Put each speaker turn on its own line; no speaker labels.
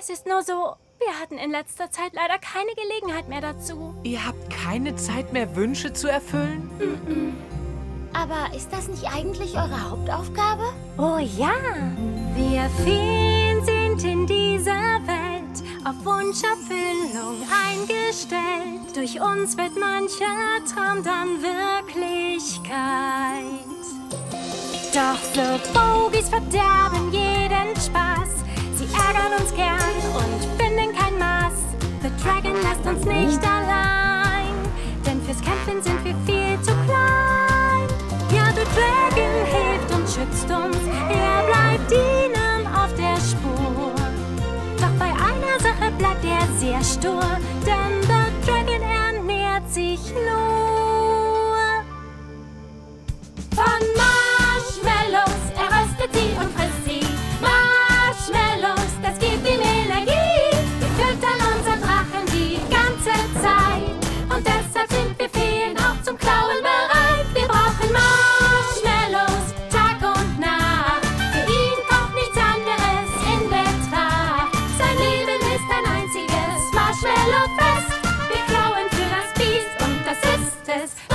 Es ist nur so, wir hatten in letzter Zeit leider keine Gelegenheit mehr dazu.
Ihr habt keine Zeit mehr, Wünsche zu erfüllen?
Aber ist das nicht eigentlich eure Hauptaufgabe?
Oh ja, wir Feen sind in dieser Welt auf Wunscherfüllung eingestellt. Durch uns wird mancher Traum dann Wirklichkeit. Doch so Bogies verderben jeden Spaß. Sie ärgern uns gern und finden kein Maß. The Dragon lässt uns nicht allein, denn fürs Kämpfen sind wir viel zu klein. Ja, The Dragon hilft und schützt uns, er bleibt ihnen auf der Spur. Doch bei einer Sache bleibt er sehr stur, denn The Dragon ernährt sich nur von Marshmallows. Er röstet sie und frisst sie. Marshmallows, das gibt ihm Energie. Wir füttern unseren Drachen die ganze Zeit und deshalb sind wir Feen auch zum Klauen bereit. Wir brauchen Marshmallows Tag und Nacht. Für ihn kommt nichts anderes in Betracht. Sein Leben ist ein einziges Marshmallow-Fest. Wir klauen für das Biest und das ist es.